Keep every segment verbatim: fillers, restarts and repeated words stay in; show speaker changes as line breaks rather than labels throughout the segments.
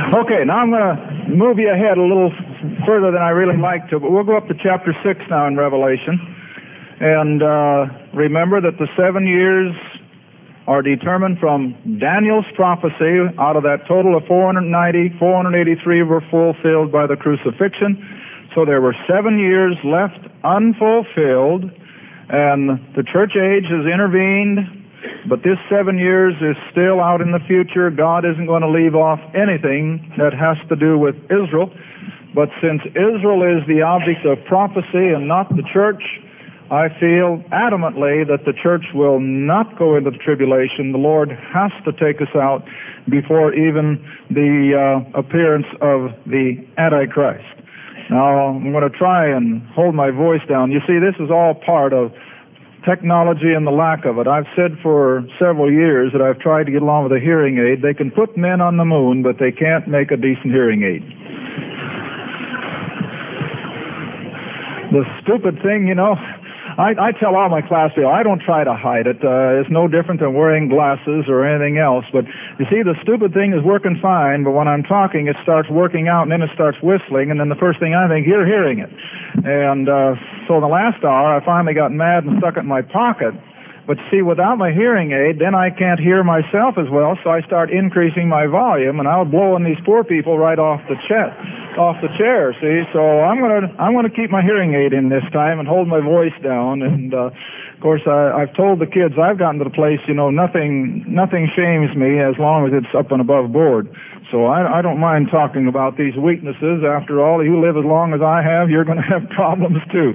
Okay, now I'm going to move you ahead a little further than I really like to, but we'll go up to chapter six now in Revelation. And uh, remember that the seven years are determined from Daniel's prophecy. Out of that total of four hundred ninety, four hundred eighty-three were fulfilled by the crucifixion. So there were seven years left unfulfilled, and the church age has intervened, but this seven years is still out in the future. God isn't going to leave off anything that has to do with Israel. But since Israel is the object of prophecy and not the church, I feel adamantly that the church will not go into the tribulation. The Lord has to take us out before even the uh, appearance of the Antichrist. Now, I'm going to try and hold my voice down. You see, this is all part of technology and the lack of it. I've said for several years that I've tried to get along with a hearing aid. They can put men on the moon, but they can't make a decent hearing aid. The stupid thing, you know, I, I tell all my class people, I don't try to hide it. Uh, it's no different than wearing glasses or anything else. But you see, the stupid thing is working fine, but when I'm talking, it starts working out, and then it starts whistling, and then the first thing I think, you're hearing it. And uh, so in the last hour, I finally got mad and stuck it in my pocket. But see, without my hearing aid, then I can't hear myself as well, so I start increasing my volume, and I'll blow in these poor people right off the chair, off the chair. See, so I'm gonna I'm gonna keep my hearing aid in this time and hold my voice down. And uh, of course, I, I've told the kids I've gotten to the place, you know, nothing nothing shames me as long as it's up and above board. So I, I don't mind talking about these weaknesses. After all, you live as long as I have, you're going to have problems too.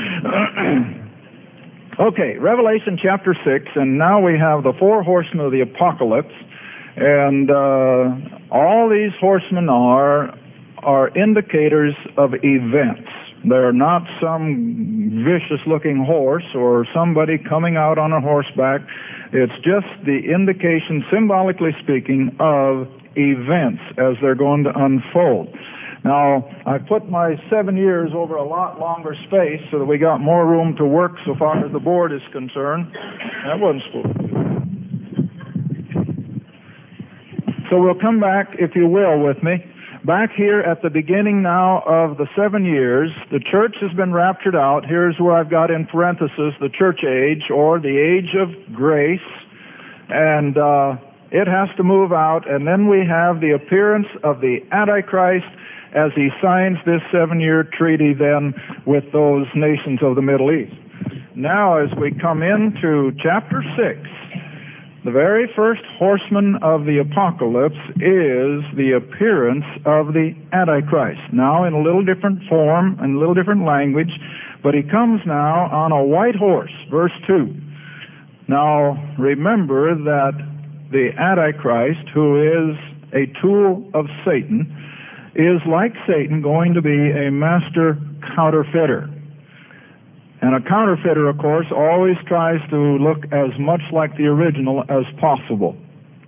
Okay, Revelation chapter six, and now we have the four horsemen of the apocalypse, and uh, all these horsemen are are indicators of events. They're not some vicious-looking horse or somebody coming out on a horseback. It's just the indication, symbolically speaking, of events as they're going to unfold. Now, I put my seven years over a lot longer space so that we got more room to work so far as the board is concerned. That wasn't supposed to be. So we'll come back, if you will, with me. Back here at the beginning now of the seven years, the church has been raptured out. Here's where I've got in parenthesis the church age, or the age of grace. And uh, it has to move out. And then we have the appearance of the Antichrist as he signs this seven-year treaty then with those nations of the Middle East. Now, as we come into chapter six, the very first horseman of the apocalypse is the appearance of the Antichrist. Now, in a little different form and a little different language, but he comes now on a white horse, verse two. Now, remember that the Antichrist, who is a tool of Satan, is, like Satan, going to be a master counterfeiter. And a counterfeiter, of course, always tries to look as much like the original as possible.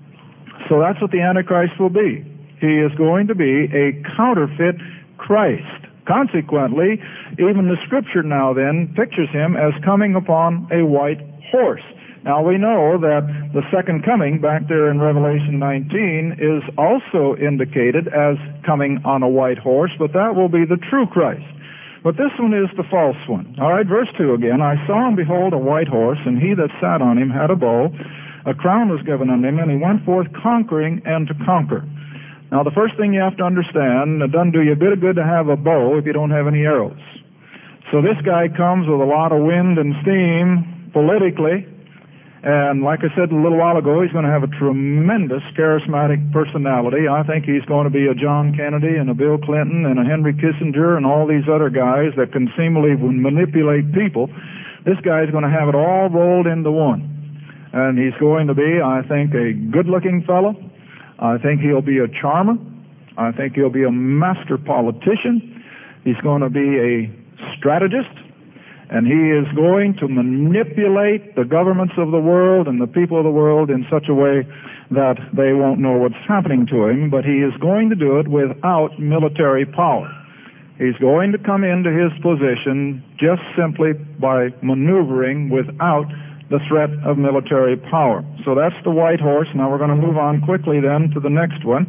So that's what the Antichrist will be. He is going to be a counterfeit Christ. Consequently, even the Scripture now then pictures him as coming upon a white horse. Now, we know that the second coming, back there in Revelation nineteen, is also indicated as coming on a white horse, but that will be the true Christ. But this one is the false one. All right, verse two again. I saw and behold a white horse, and he that sat on him had a bow. A crown was given unto him, and he went forth conquering and to conquer. Now, the first thing you have to understand, it doesn't do you a bit of good to have a bow if you don't have any arrows. So this guy comes with a lot of wind and steam politically. And like I said a little while ago, he's going to have a tremendous charismatic personality. I think he's going to be a John Kennedy and a Bill Clinton and a Henry Kissinger and all these other guys that can seemingly manipulate people. This guy's going to have it all rolled into one. And he's going to be, I think, a good-looking fellow. I think he'll be a charmer. I think he'll be a master politician. He's going to be a strategist. And he is going to manipulate the governments of the world and the people of the world in such a way that they won't know what's happening to him, but he is going to do it without military power. He's going to come into his position just simply by maneuvering without the threat of military power. So that's the white horse. Now we're going to move on quickly then to the next one.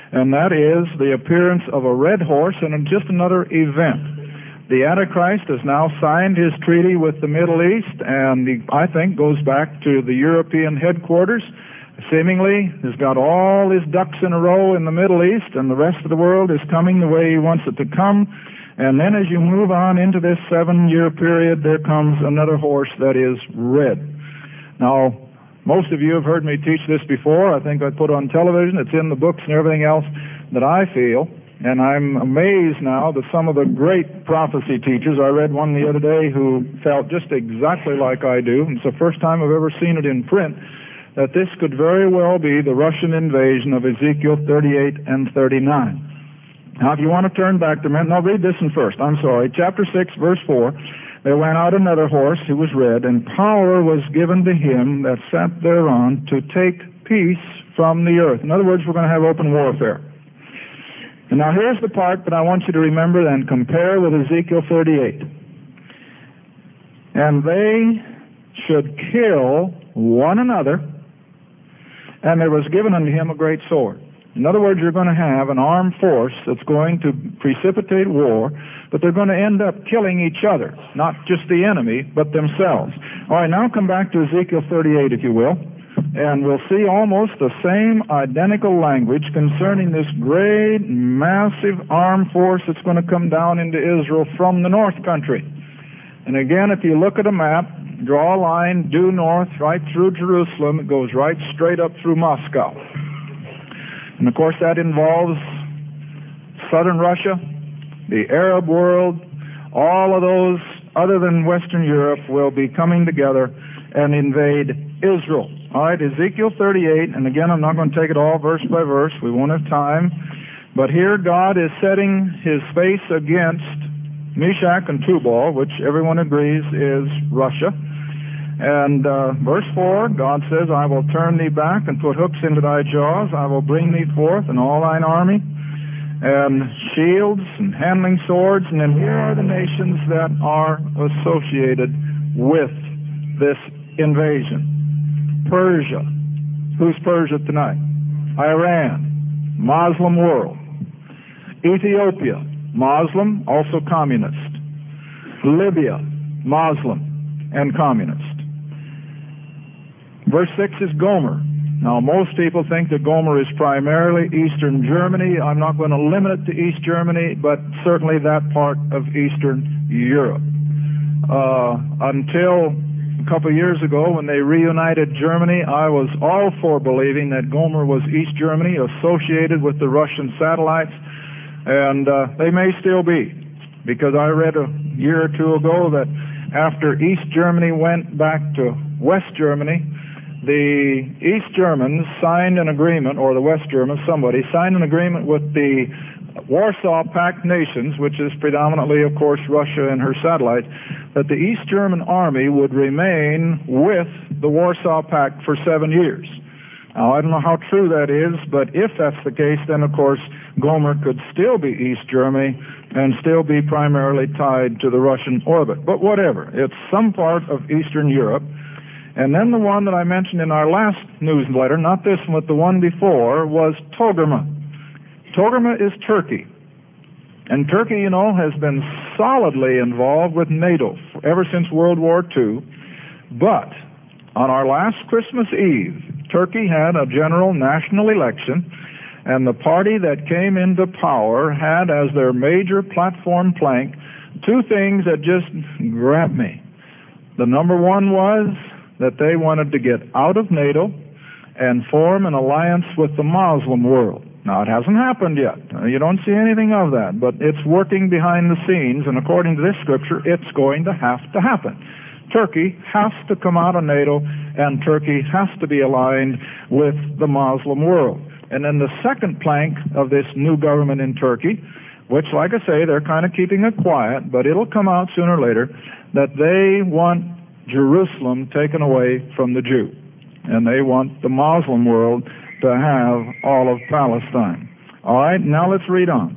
and that is the appearance of a red horse and just another event. The Antichrist has now signed his treaty with the Middle East, and he, I think, goes back to the European headquarters. Seemingly, has got all his ducks in a row in the Middle East, and the rest of the world is coming the way he wants it to come. And then as you move on into this seven-year period, there comes another horse that is red. Now, most of you have heard me teach this before. I think I put on television. It's in the books and everything else that I feel. And I'm amazed now that some of the great prophecy teachers, I read one the other day who felt just exactly like I do. It's the first time I've ever seen it in print, that this could very well be the Russian invasion of Ezekiel thirty-eight and thirty-nine. Now, if you want to turn back to a minute, now read this one first. I'm sorry. Chapter six, verse four. There went out another horse who was red, and power was given to him that sat thereon to take peace from the earth. In other words, we're going to have open warfare. And now here's the part that I want you to remember and compare with Ezekiel thirty-eight. And they should kill one another, and there was given unto him a great sword. In other words, you're going to have an armed force that's going to precipitate war, but they're going to end up killing each other, not just the enemy, but themselves. All right, now come back to Ezekiel thirty-eight, if you will, and we'll see almost the same identical language concerning this great, massive armed force that's going to come down into Israel from the north country. And again, if you look at a map, draw a line due north right through Jerusalem, it goes right straight up through Moscow. And of course that involves southern Russia, the Arab world, all of those other than Western Europe will be coming together and invade Israel. All right, Ezekiel thirty-eight, and again I'm not going to take it all verse by verse, we won't have time, but here God is setting his face against Meshach and Tubal, which everyone agrees is Russia. And uh, verse four, God says, I will turn thee back and put hooks into thy jaws. I will bring thee forth and all thine army, and shields and handling swords. And then here are the nations that are associated with this invasion. Persia. Who's Persia tonight? Iran. Muslim world. Ethiopia. Muslim, also communist. Libya. Muslim and communist. Verse six is Gomer. Now, most people think that Gomer is primarily Eastern Germany. I'm not going to limit it to East Germany, but certainly that part of Eastern Europe. Uh, until a couple of years ago, when they reunited Germany, I was all for believing that Gomer was East Germany, associated with the Russian satellites, and uh, they may still be, because I read a year or two ago that after East Germany went back to West Germany, the East Germans signed an agreement, or the West Germans, somebody, signed an agreement with the Warsaw Pact nations, which is predominantly, of course, Russia and her satellites, that the East German army would remain with the Warsaw Pact for seven years. Now, I don't know how true that is, but if that's the case, then, of course, Gomer could still be East Germany and still be primarily tied to the Russian orbit. But whatever, it's some part of Eastern Europe. And then the one that I mentioned in our last newsletter, not this one, but the one before, was Togarmah. Togarmah is Turkey. And Turkey, you know, has been solidly involved with NATO ever since World War Two. But on our last Christmas Eve, Turkey had a general national election, and the party that came into power had as their major platform plank two things that just grabbed me. The number one was that they wanted to get out of NATO and form an alliance with the Muslim world. Now, it hasn't happened yet. You don't see anything of that, but it's working behind the scenes, and according to this scripture, it's going to have to happen. Turkey has to come out of NATO, and Turkey has to be aligned with the Muslim world. And then the second plank of this new government in Turkey, which, like I say, they're kind of keeping it quiet, but it'll come out sooner or later, that they want Jerusalem taken away from the Jew. And they want the Muslim world to have all of Palestine. All right, now let's read on.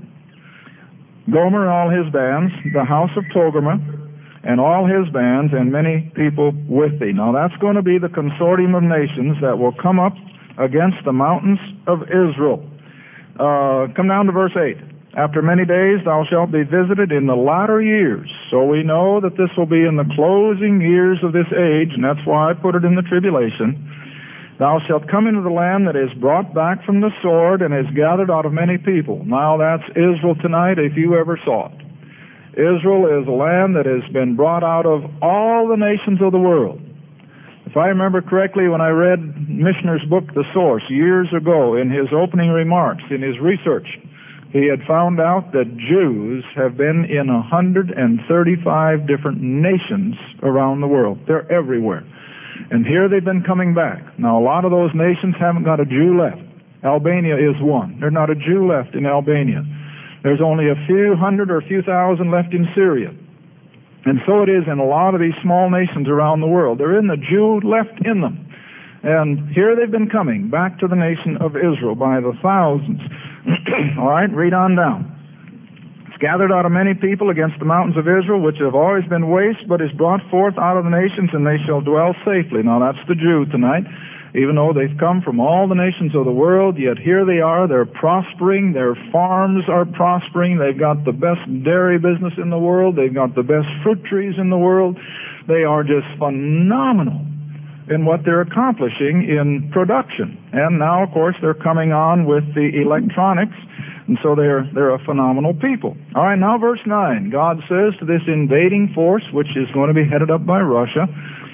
Gomer and all his bands, the house of Togarmah, and all his bands, and many people with thee. Now that's going to be the consortium of nations that will come up against the mountains of Israel. Uh, come down to verse eight. After many days thou shalt be visited in the latter years. So we know that this will be in the closing years of this age, and that's why I put it in the tribulation. Thou shalt come into the land that is brought back from the sword and is gathered out of many people. Now that's Israel tonight, if you ever saw it. Israel is a land that has been brought out of all the nations of the world. If I remember correctly, when I read Michener's book, The Source, years ago, in his opening remarks, in his research, he had found out that Jews have been in one hundred thirty-five different nations around the world. They're everywhere. And here they've been coming back. Now, a lot of those nations haven't got a Jew left. Albania is one. There's not a Jew left in Albania. There's only a few hundred or a few thousand left in Syria. And so it is in a lot of these small nations around the world. There isn't a Jew left in them. And here they've been coming back to the nation of Israel by the thousands. All right, read on down. It's gathered out of many people against the mountains of Israel, which have always been waste, but is brought forth out of the nations, and they shall dwell safely. Now that's the Jew tonight. Even though they've come from all the nations of the world, yet here they are, they're prospering, their farms are prospering, they've got the best dairy business in the world, they've got the best fruit trees in the world. They are just phenomenal in what they're accomplishing in production. And now, of course, they're coming on with the electronics, and so they're they're a phenomenal people. All right, now verse nine. God says to this invading force, which is going to be headed up by Russia,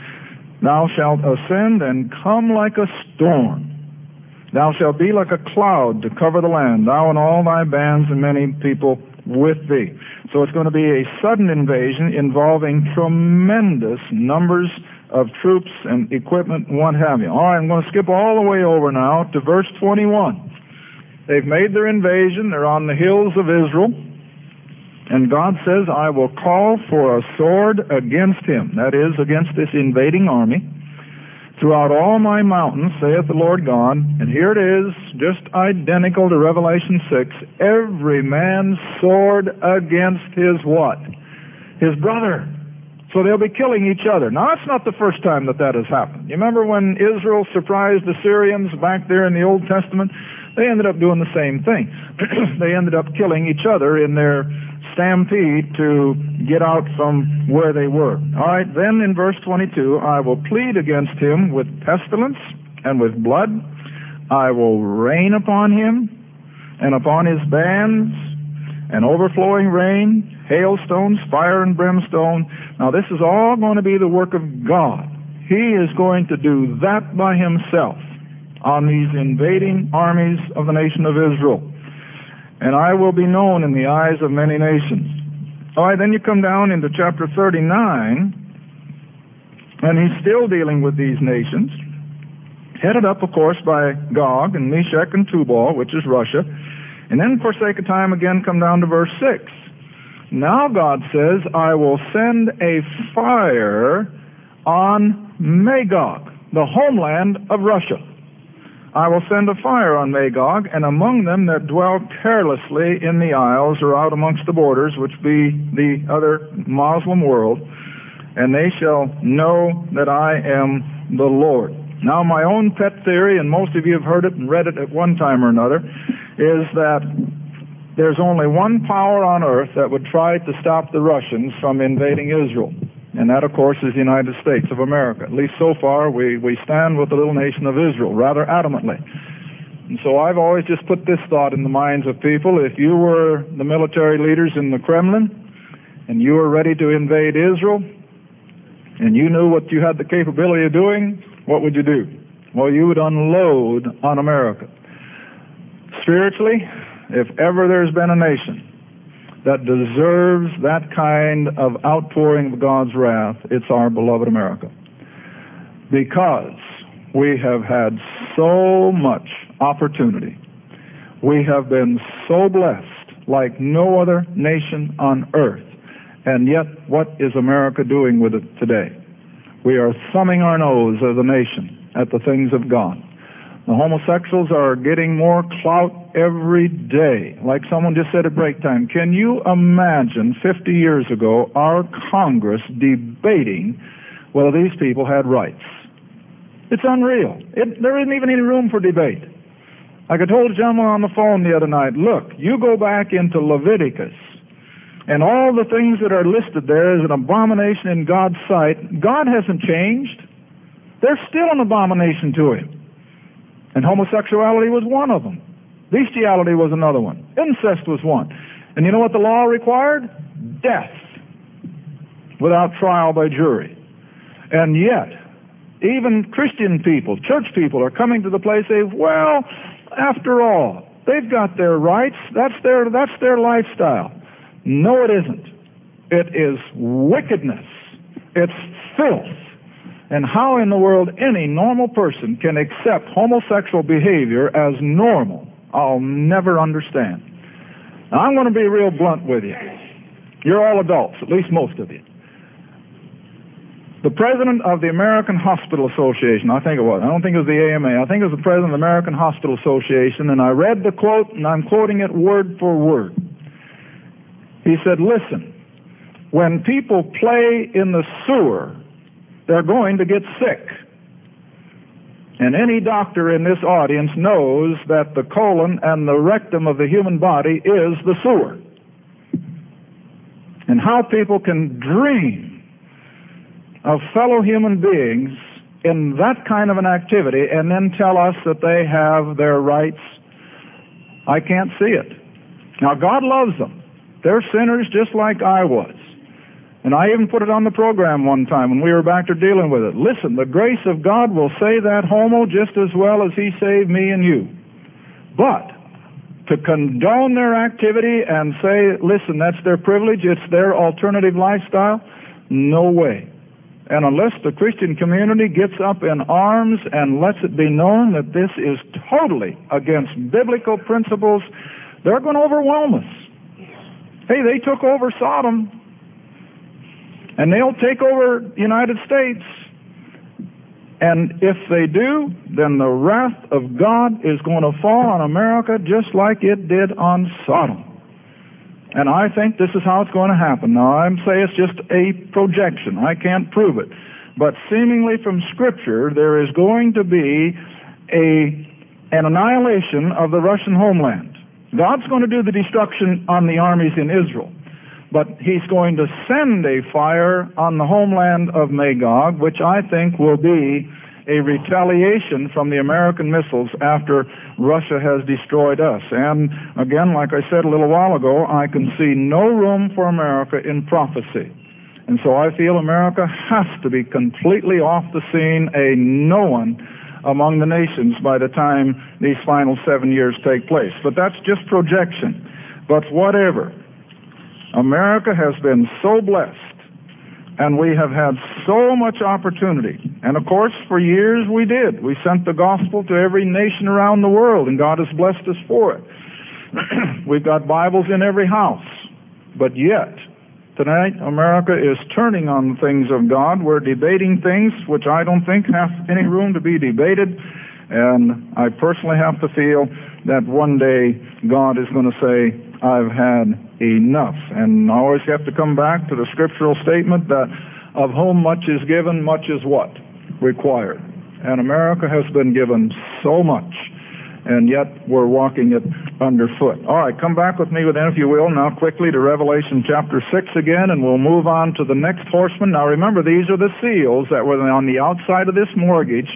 thou shalt ascend and come like a storm. Thou shalt be like a cloud to cover the land, thou and all thy bands and many people with thee. So it's going to be a sudden invasion involving tremendous numbers of troops and equipment and what have you. All right, I'm going to skip all the way over now to verse twenty-one. They've made their invasion. They're on the hills of Israel. And God says, I will call for a sword against him, that is, against this invading army, throughout all my mountains, saith the Lord God. And here it is, just identical to Revelation six, every man's sword against his what? His brother. So they'll be killing each other. Now, that's not the first time that that has happened. You remember when Israel surprised the Syrians back there in the Old Testament? They ended up doing the same thing. They ended up killing each other in their stampede to get out from where they were. All right, then in verse twenty-two, I will plead against him with pestilence and with blood. I will rain upon him and upon his bands and overflowing rain, hailstones, fire and brimstone. Now this is all going to be the work of God. He is going to do that by himself on these invading armies of the nation of Israel. And I will be known in the eyes of many nations. All right, then you come down into chapter thirty-nine, and he's still dealing with these nations, headed up, of course, by Gog and Meshach and Tubal, which is Russia. And then, for sake of time, again come down to verse six. Now God says, I will send a fire on Magog, the homeland of Russia. I will send a fire on Magog, and among them that dwell carelessly in the isles or out amongst the borders, which be the other Muslim world, and they shall know that I am the Lord. Now, my own pet theory, and most of you have heard it and read it at one time or another, is that there's only one power on earth that would try to stop the Russians from invading Israel. And that, of course, is the United States of America. At least so far, we, we stand with the little nation of Israel rather adamantly. And so I've always just put this thought in the minds of people. If you were the military leaders in the Kremlin and you were ready to invade Israel and you knew what you had the capability of doing, what would you do? Well, you would unload on America. Spiritually, if ever there's been a nation that deserves that kind of outpouring of God's wrath, it's our beloved America. Because we have had so much opportunity. We have been so blessed like no other nation on earth. And yet, what is America doing with it today? We are thumbing our nose as a nation at the things of God. The homosexuals are getting more clout every day. Like someone just said at break time, can you imagine fifty years ago our Congress debating whether these people had rights? It's unreal. It, there isn't even any room for debate. Like I told a gentleman on the phone the other night, look, you go back into Leviticus, and all the things that are listed there as an abomination in God's sight, God hasn't changed. They're still an abomination to Him. And homosexuality was one of them. Bestiality was another one. Incest was one. And you know what the law required? Death, without trial by jury. And yet, even Christian people, church people, are coming to the place, say, well, after all, they've got their rights. That's their, that's their lifestyle. No, it isn't. It is wickedness. It's filth. And how in the world any normal person can accept homosexual behavior as normal, I'll never understand. Now, I'm going to be real blunt with you. You're all adults, at least most of you. The president of the American Hospital Association, I think it was, I don't think it was the A M A, I think it was the president of the American Hospital Association, and I read the quote, and I'm quoting it word for word. He said, listen, when people play in the sewer, they're going to get sick. And any doctor in this audience knows that the colon and the rectum of the human body is the sewer. And how people can dream of fellow human beings in that kind of an activity and then tell us that they have their rights, I can't see it. Now, God loves them. They're sinners just like I was. And I even put it on the program one time when we were back there dealing with it. Listen, the grace of God will save that homo just as well as He saved me and you. But to condone their activity and say, listen, that's their privilege, it's their alternative lifestyle, no way. And unless the Christian community gets up in arms and lets it be known that this is totally against biblical principles, they're going to overwhelm us. Hey, they took over Sodom, and they'll take over the United States. And if they do, then the wrath of God is going to fall on America just like it did on Sodom. And I think this is how it's going to happen. Now, I'm saying it's just a projection. I can't prove it. But seemingly from Scripture, there is going to be a, an annihilation of the Russian homeland. God's going to do the destruction on the armies in Israel. But He's going to send a fire on the homeland of Magog, which I think will be a retaliation from the American missiles after Russia has destroyed us. And again, like I said a little while ago, I can see no room for America in prophecy. And so I feel America has to be completely off the scene, a no one among the nations by the time these final seven years take place. But that's just projection. But whatever. America has been so blessed, and we have had so much opportunity. And of course, for years we did. We sent the gospel to every nation around the world, and God has blessed us for it. We've got Bibles in every house. But yet, tonight, America is turning on the things of God. We're debating things which I don't think have any room to be debated. And I personally have to feel that one day God is going to say, I've had enough. And I always have to come back to the scriptural statement that of whom much is given, much is what? Required. And America has been given so much, and yet we're walking it underfoot. All right, come back with me with if you will, now quickly to Revelation chapter six again, and we'll move on to the next horseman. Now remember, these are the seals that were on the outside of this mortgage,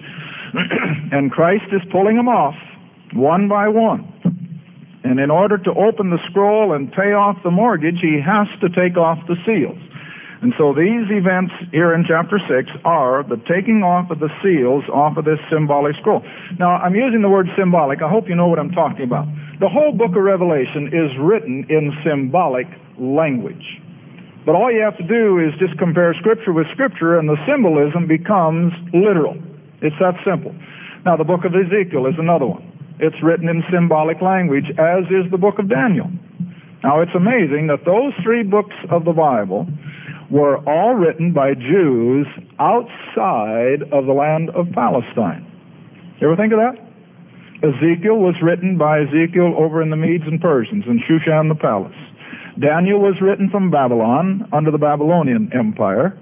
and Christ is pulling them off one by one. And in order to open the scroll and pay off the mortgage, He has to take off the seals. And so these events here in chapter six are the taking off of the seals off of this symbolic scroll. Now, I'm using the word symbolic. I hope you know what I'm talking about. The whole book of Revelation is written in symbolic language. But all you have to do is just compare Scripture with Scripture, and the symbolism becomes literal. It's that simple. Now, the book of Ezekiel is another one. It's written in symbolic language, as is the book of Daniel. Now, it's amazing that those three books of the Bible were all written by Jews outside of the land of Palestine. You ever think of that? Ezekiel was written by Ezekiel over in the Medes and Persians in Shushan the palace. Daniel was written from Babylon under the Babylonian Empire.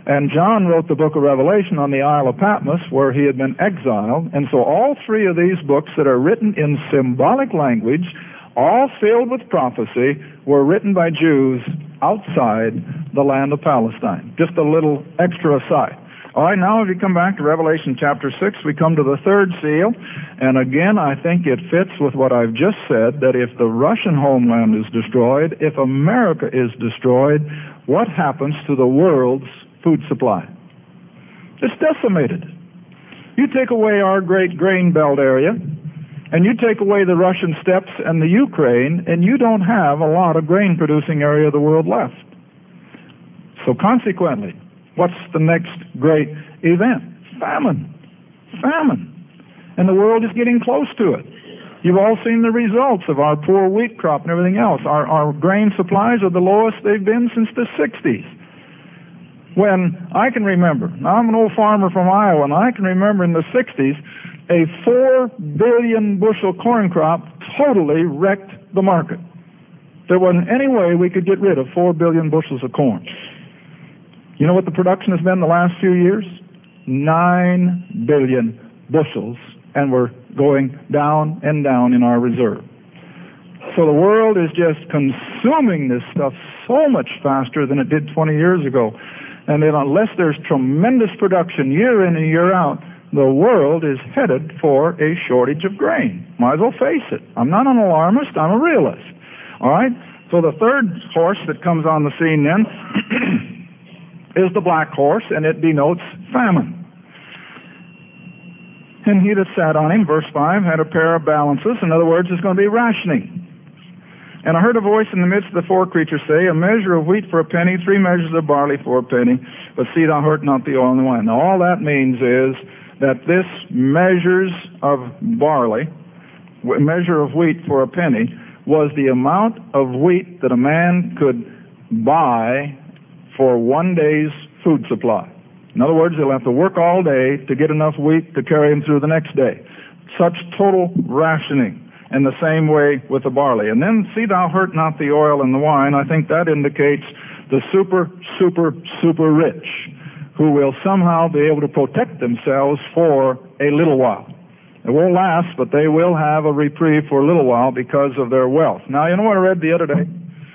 And John wrote the book of Revelation on the Isle of Patmos, where he had been exiled. And so all three of these books that are written in symbolic language, all filled with prophecy, were written by Jews outside the land of Palestine. Just a little extra aside. All right, now if you come back to Revelation chapter six, we come to the third seal. And again, I think it fits with what I've just said, that if the Russian homeland is destroyed, if America is destroyed, what happens to the world's food supply? It's decimated. You take away our great grain belt area, and you take away the Russian steppes and the Ukraine, and you don't have a lot of grain-producing area of the world left. So consequently, what's the next great event? Famine. Famine. And the world is getting close to it. You've all seen the results of our poor wheat crop and everything else. Our, our grain supplies are the lowest they've been since the sixties. When I can remember, now I'm an old farmer from Iowa, and I can remember in the sixties, a four billion bushel corn crop totally wrecked the market. There wasn't any way we could get rid of four billion bushels of corn. You know what the production has been the last few years? Nine billion bushels, and we're going down and down in our reserve. So the world is just consuming this stuff so much faster than it did twenty years ago. And then unless there's tremendous production year in and year out, the world is headed for a shortage of grain. Might as well face it. I'm not an alarmist, I'm a realist. All right? So the third horse that comes on the scene then is the black horse, and it denotes famine. And he that sat on him, verse five, had a pair of balances. In other words, it's going to be rationing. And I heard a voice in the midst of the four creatures say, a measure of wheat for a penny, three measures of barley for a penny, but see thou hurt not the oil and the wine. Now all that means is that this measures of barley, measure of wheat for a penny, was the amount of wheat that a man could buy for one day's food supply. In other words, he'll have to work all day to get enough wheat to carry him through the next day. Such total rationing. And the same way with the barley. And then, see thou hurt not the oil and the wine. I think that indicates the super, super, super rich who will somehow be able to protect themselves for a little while. It won't last, but they will have a reprieve for a little while because of their wealth. Now, you know what I read the other day?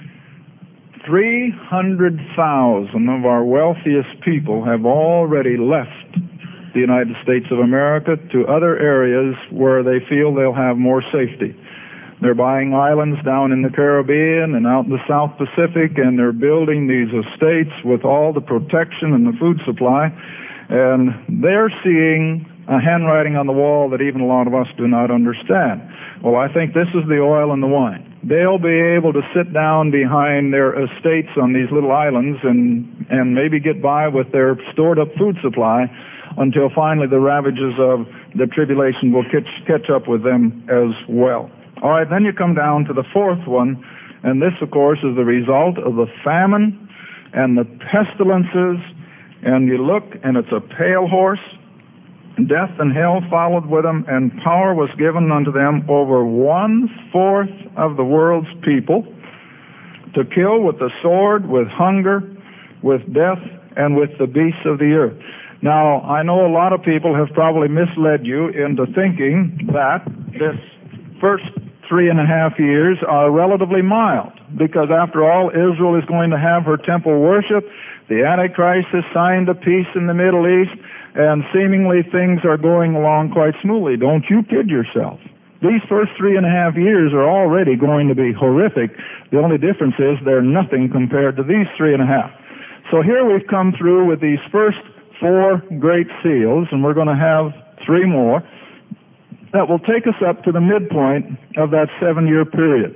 three hundred thousand of our wealthiest people have already left the United States of America to other areas where they feel they'll have more safety. They're buying islands down in the Caribbean and out in the South Pacific, and they're building these estates with all the protection and the food supply, and they're seeing a handwriting on the wall that even a lot of us do not understand. Well, I think this is the oil and the wine. They'll be able to sit down behind their estates on these little islands and, and maybe get by with their stored up food supply until finally the ravages of the tribulation will catch, catch up with them as well. All right, then you come down to the fourth one, and this, of course, is the result of the famine and the pestilences, and you look, and it's a pale horse. Death and hell followed with them, and power was given unto them over one-fourth of the world's people to kill with the sword, with hunger, with death, and with the beasts of the earth. Now, I know a lot of people have probably misled you into thinking that this first three and a half years are relatively mild, because after all, Israel is going to have her temple worship. The Antichrist has signed a peace in the Middle East, and seemingly things are going along quite smoothly. Don't you kid yourself. These first three and a half years are already going to be horrific. The only difference is they're nothing compared to these three and a half. So here we've come through with these first four great seals, and we're going to have three more that will take us up to the midpoint of that seven-year period.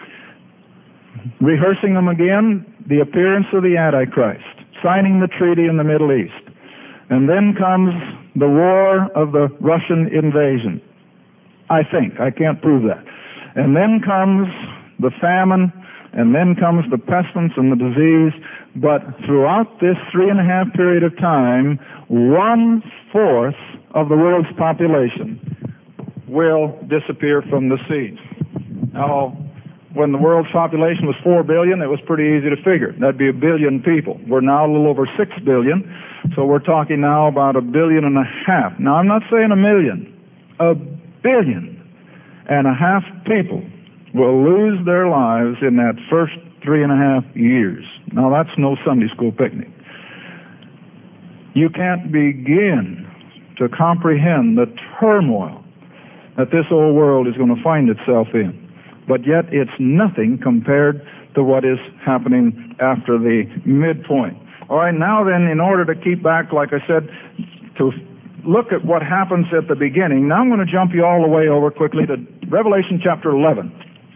Rehearsing them again, the appearance of the Antichrist, signing the treaty in the Middle East. And then comes the war of the Russian invasion. I think. I can't prove that. And then comes the famine, and then comes the pestilence and the disease. But throughout this three and a half period of time, one-fourth of the world's population will disappear from the scene. Now, When the world's population was four billion, it was pretty easy to figure. That'd be a billion people. We're now a little over six billion, so we're talking now about a billion and a half. Now, I'm not saying a million. A billion and a half people will lose their lives in that first three and a half years. Now, that's no Sunday school picnic. You can't begin to comprehend the turmoil that this old world is going to find itself in. But yet it's nothing compared to what is happening after the midpoint. All right, now then, in order to keep back, like I said, to look at what happens at the beginning, now I'm going to jump you all the way over quickly to Revelation chapter eleven.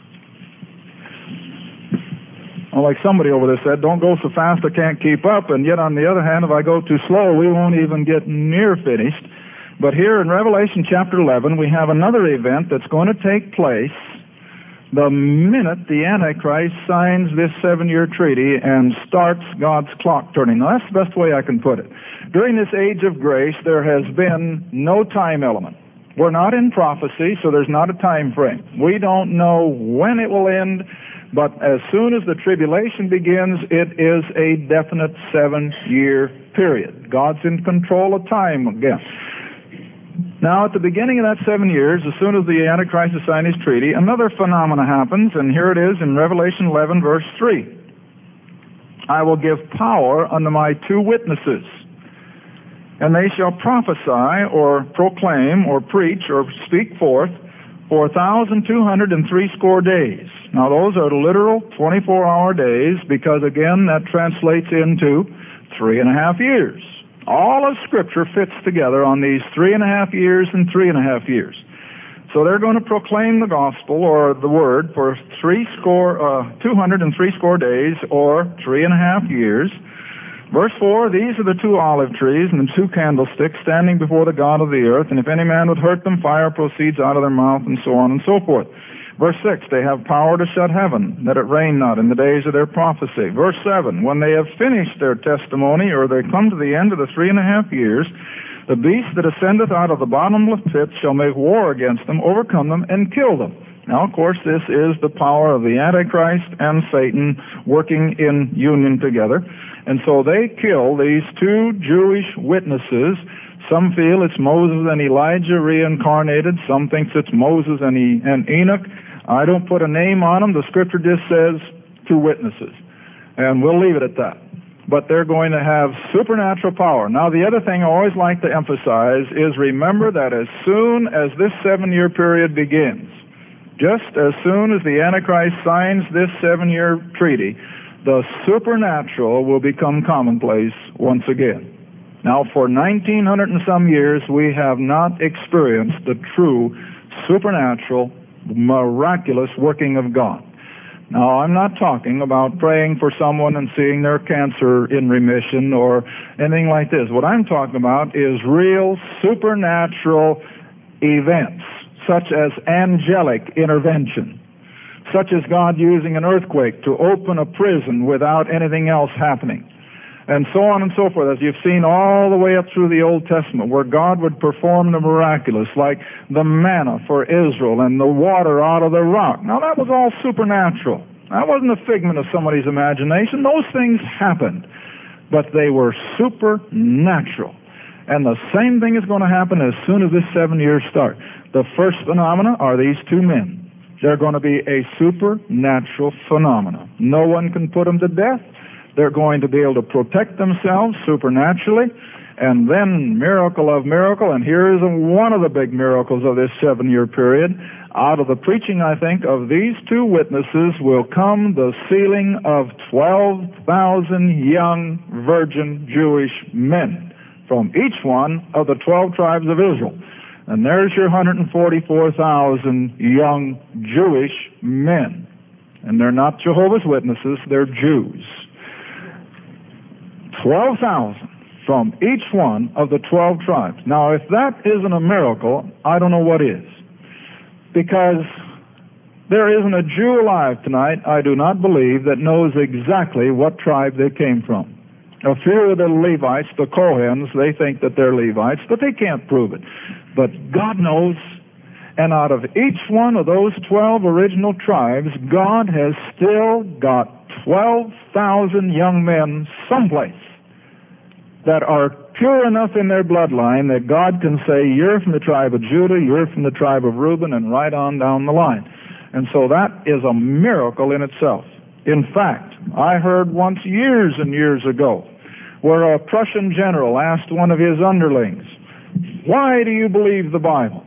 Well, like somebody over there said, don't go so fast I can't keep up, and yet on the other hand, if I go too slow, we won't even get near finished. But here in Revelation chapter eleven, we have another event that's going to take place the minute the Antichrist signs this seven-year treaty and starts God's clock turning. Now, that's the best way I can put it. During this age of grace, there has been no time element. We're not in prophecy, so there's not a time frame. We don't know when it will end, but as soon as the tribulation begins, it is a definite seven-year period. God's in control of time again. Now, at the beginning of that seven years, as soon as the Antichrist has signed his treaty, another phenomena happens, and here it is in Revelation eleven, verse three. I will give power unto my two witnesses, and they shall prophesy, or proclaim, or preach, or speak forth for a thousand two hundred and threescore days. Now, those are literal twenty-four hour days, because again, that translates into three and a half years. All of Scripture fits together on these three and a half years and three and a half years. So they're going to proclaim the gospel, or the word, for three score, uh, two hundred and threescore days, or three and a half years. Verse four, these are the two olive trees and the two candlesticks standing before the God of the earth, and if any man would hurt them, fire proceeds out of their mouth, and so on and so forth. Verse six, they have power to shut heaven, that it rain not in the days of their prophecy. Verse seven, when they have finished their testimony, or they come to the end of the three and a half years, the beast that ascendeth out of the bottomless pit shall make war against them, overcome them, and kill them. Now, of course, this is the power of the Antichrist and Satan working in union together. And so they kill these two Jewish witnesses. Some feel it's Moses and Elijah reincarnated. Some thinks it's Moses and, e- and Enoch. I don't put a name on them. The Scripture just says two witnesses. And we'll leave it at that. But they're going to have supernatural power. Now, the other thing I always like to emphasize is remember that as soon as this seven-year period begins, just as soon as the Antichrist signs this seven-year treaty, the supernatural will become commonplace once again. Now, for nineteen hundred and some years, we have not experienced the true supernatural, miraculous working of God. Now, I'm not talking about praying for someone and seeing their cancer in remission or anything like this. What I'm talking about is real supernatural events, such as angelic intervention, such as God using an earthquake to open a prison without anything else happening, and so on and so forth, as you've seen all the way up through the Old Testament, where God would perform the miraculous, like the manna for Israel and the water out of the rock. Now, that was all supernatural. That wasn't a figment of somebody's imagination. Those things happened, but they were supernatural. And the same thing is going to happen as soon as this seven years start. The first phenomena are these two men. They're going to be a supernatural phenomena. No one can put them to death. They're going to be able to protect themselves supernaturally. And then, miracle of miracle, and here is one of the big miracles of this seven-year period. Out of the preaching, I think, of these two witnesses will come the sealing of twelve thousand young virgin Jewish men from each one of the twelve tribes of Israel. And there's your one hundred forty-four thousand young Jewish men. And they're not Jehovah's Witnesses, they're Jews. twelve thousand from each one of the twelve tribes. Now, if that isn't a miracle, I don't know what is. Because there isn't a Jew alive tonight, I do not believe, that knows exactly what tribe they came from. A few of the Levites, the Kohens, they think that they're Levites, but they can't prove it. But God knows, And out of each one of those twelve original tribes, God has still got twelve thousand young men someplace that are pure enough in their bloodline that God can say, you're from the tribe of Judah, you're from the tribe of Reuben, and right on down the line. And so that is a miracle in itself. In fact, I heard once years and years ago where a Prussian general asked one of his underlings, why do you believe the Bible?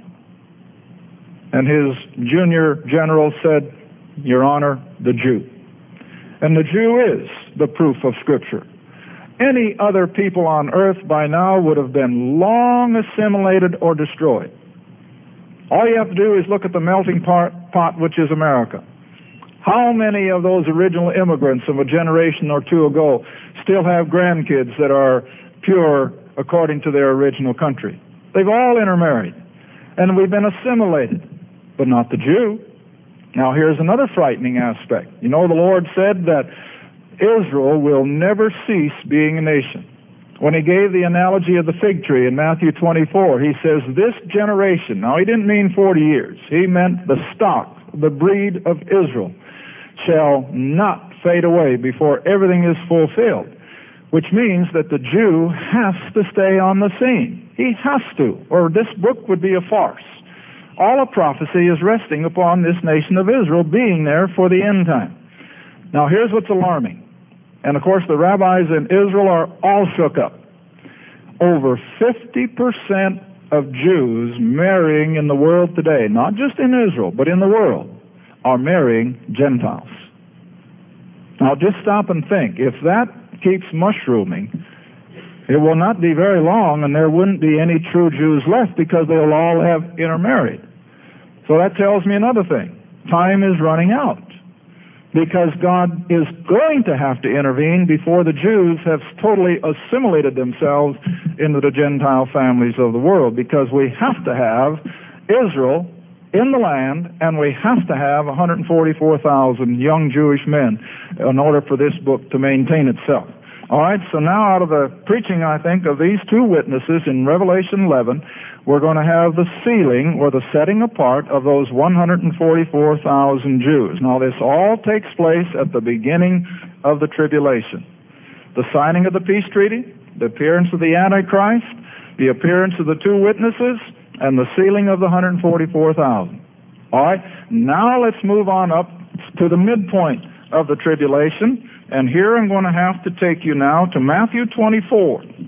And his junior general said, Your Honor, the Jew. And the Jew is the proof of Scripture. Any other people on earth by now would have been long assimilated or destroyed. All you have to do is look at the melting pot, pot which is America. How many of those original immigrants of a generation or two ago still have grandkids that are pure according to their original country? They've all intermarried. And we've been assimilated, but not the Jew. Now here's another frightening aspect. You know, the Lord said that Israel will never cease being a nation. When he gave the analogy of the fig tree in Matthew twenty-four, he says, this generation, now he didn't mean forty years, he meant the stock, the breed of Israel, shall not fade away before everything is fulfilled, which means that the Jew has to stay on the scene. He has to, or this book would be a farce. All of prophecy is resting upon this nation of Israel being there for the end time. Now here's what's alarming. And of course the rabbis in Israel are all shook up. Over fifty percent of Jews marrying in the world today, not just in Israel, but in the world, are marrying Gentiles. Now just stop and think. If that keeps mushrooming, it will not be very long and there wouldn't be any true Jews left because they'll all have intermarried. So that tells me another thing. Time is running out because God is going to have to intervene before the Jews have totally assimilated themselves into the Gentile families of the world, because we have to have Israel in the land and we have to have one hundred forty-four thousand young Jewish men in order for this book to maintain itself. All right, so now out of the preaching, I think, of these two witnesses in Revelation eleven, we're going to have the sealing or the setting apart of those one hundred forty-four thousand Jews. Now, this all takes place at the beginning of the tribulation. The signing of the peace treaty, the appearance of the Antichrist, the appearance of the two witnesses, and the sealing of the one hundred forty-four thousand. All right, now let's move on up to the midpoint of the tribulation. And here I'm going to have to take you now to Matthew twenty-four.